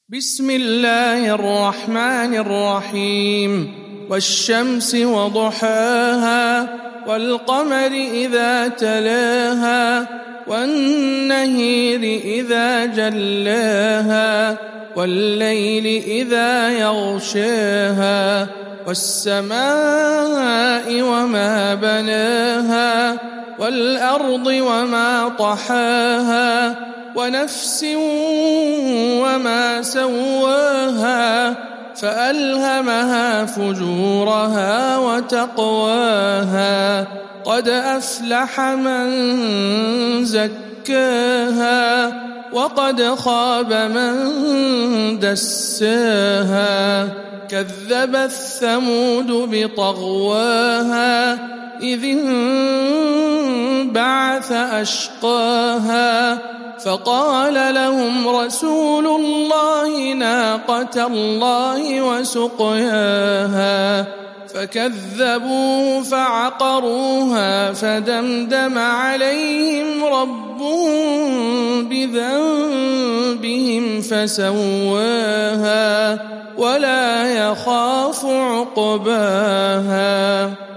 بسم الله الرحمن الرحيم والشمس وضحاها والقمر إذا تلاها والنهر إذا جلاها والليل إذا يغشاها والسماء وما بناها والأرض وما طحاها ونفس وما سواها فألهمها فجورها وتقواها قد أفلح من زكاها وقد خاب من دساها كذبت ثمود بطغواها إذ انبعث أشقاها فقال لهم رسول الله ناقة الله وسقياها فكذبوه فعقروها فدمدم عليهم ربهم بذنبهم فسواها ولا يخاف عقباها.